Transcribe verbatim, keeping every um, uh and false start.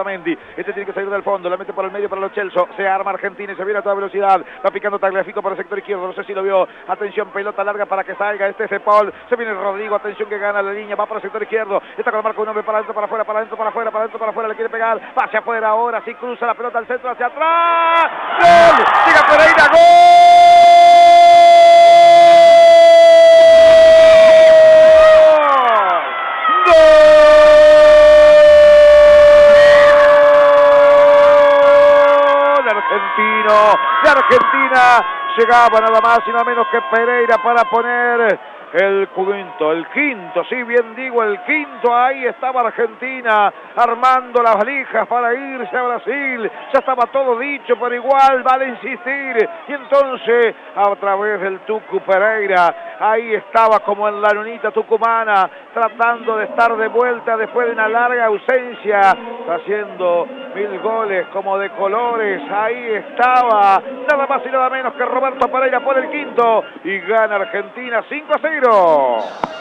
Otamendi. Este tiene que salir del fondo, la mete por el medio para los Chelsea. Se arma Argentina y se viene a toda velocidad. Va picando Tagliafico por el sector izquierdo. No sé si lo vio. Atención, pelota larga para que salga. Este es De Paul. Se viene Rodrigo. Atención que gana la línea. Va para el sector izquierdo. Está con el marco un hombre para adentro, para afuera, para adentro, para afuera, para adentro, para afuera. Le quiere pegar. Va hacia afuera ahora. Sí cruza la pelota al centro, hacia atrás. ¡Gol! Llega Pereira. ¡Gol! Argentino, de Argentina llegaba nada más y nada menos que Pereira para poner el quinto, el quinto, sí, bien digo, el quinto. Ahí estaba Argentina armando las valijas para irse a Brasil. Ya estaba todo dicho, pero igual vale insistir. Y entonces, a través del Tucu Pereira, ahí estaba como en la lunita tucumana, tratando de estar de vuelta después de una larga ausencia, haciendo mil goles como de colores. Ahí estaba, nada más y nada menos que Roberto Pereira por el quinto, y gana Argentina cinco a cero.